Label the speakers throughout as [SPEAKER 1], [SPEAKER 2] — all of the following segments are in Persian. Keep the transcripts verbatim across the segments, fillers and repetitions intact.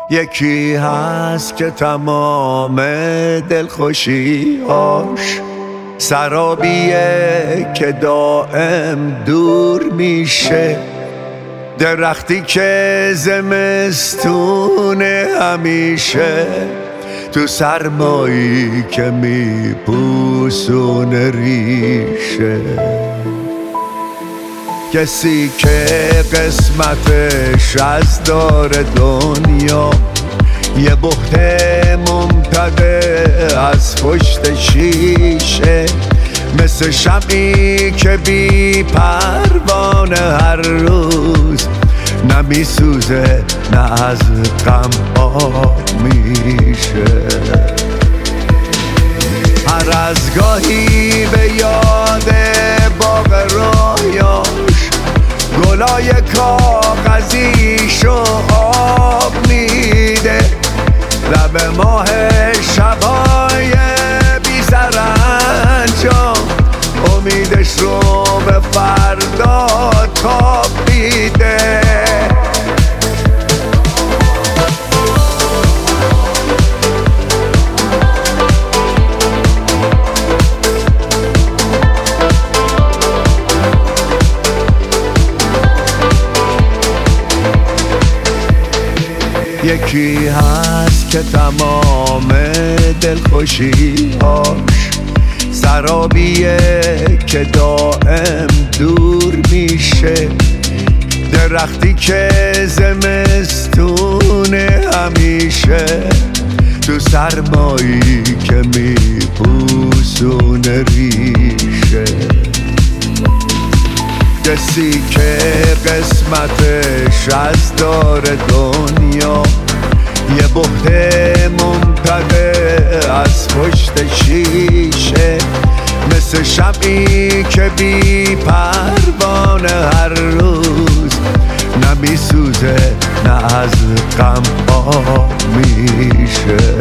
[SPEAKER 1] یکی هست که تمام دلخوشی‌هاش سرابیه که دائم دور میشه، درختی که زمستونه همیشه، تو سرمایی که میپوسونه ریشه. کسی که قسمتش از دار دنیا یه بهت ممتده از پشت شیشه، مثل شمعی که بی پروانه هر روز نمیسوزه نه از غم آب میشه. هر از گاهی به یاد باغ رویاش گلای کاغذیشو آب میده، لب ماه شبای بی سرانجام امیدش رو به فردا تاب میده. یکی هست که تمام دلخوشی‌هاش سرابیه که دائم دور میشه، درختی که زمستونه همیشه، تو سرمایی که میپوسونه ریشه. کسی که قسمتش از دار دنیا یه بهت ممتده از پشت شیشه، مثل شمعی که بی پروانه هر روز نمیسوزه نه از غم آب میشه.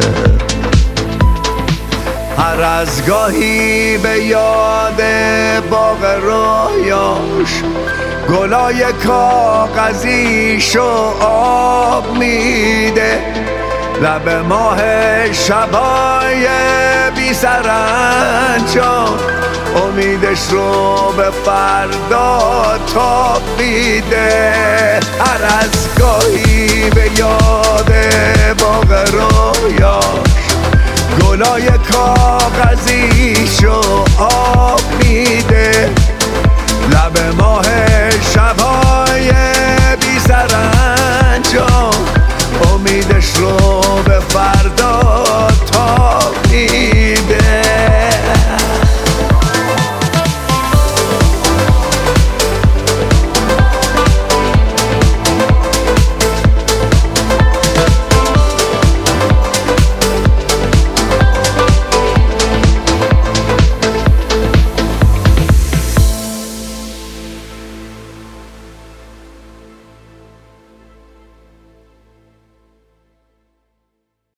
[SPEAKER 1] هر از گاهی به یاد باغ رویاش گلای کاغذیشو آب میده، لب ماه شبای بی سرانجام امیدش رو به فردا تاب میده. هر از گاهی به یاد باغ رویاش گلای کاغذیشو آب میده، لب ماه